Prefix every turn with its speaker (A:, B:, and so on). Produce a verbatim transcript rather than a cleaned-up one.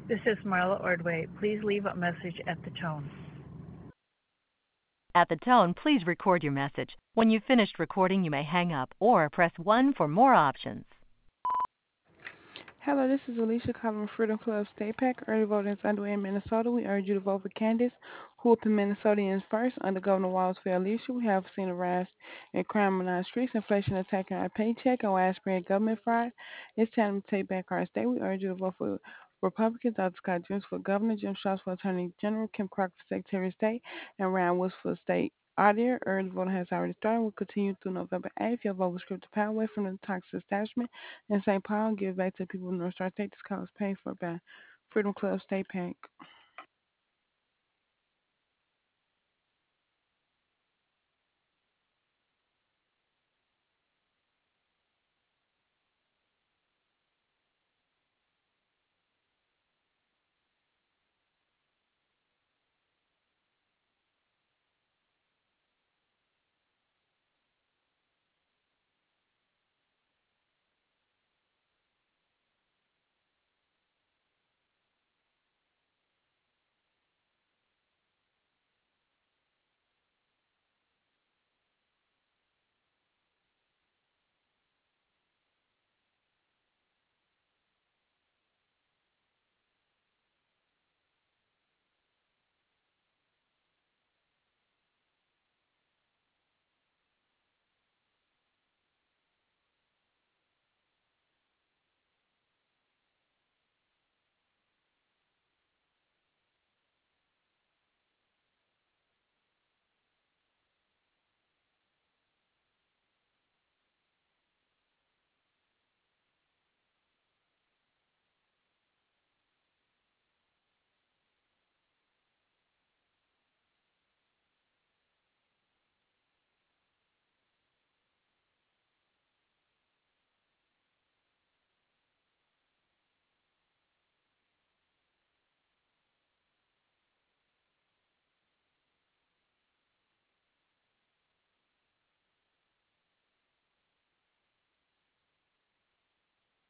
A: This is Marla Ordway. Please leave a message at the tone.
B: At the tone, please record your message. When you've finished recording, you may hang up or press one for more options.
C: Hello, this is Alicia calling from Freedom Club State Pack. Early voting is underway in Minnesota. We urge you to vote for candidates who will put Minnesotans first. Under Governor Walz's fair leadership, we have seen a rise in crime on our streets, inflation attacking our paycheck, and widespread government fraud. It's time to take back our state. We urge you to vote for Republicans, Doctor Scott Jones for governor, Jim Schwartz for attorney general, Kim Crocker for secretary of state, and Ryan Woods for state auditor. Early voting has already started. We'll continue through November eighth. Your vote will script the power away from the toxic establishment in Saint Paul. Give back to the people of North Star State. This call is paid for by Freedom Club State Pack.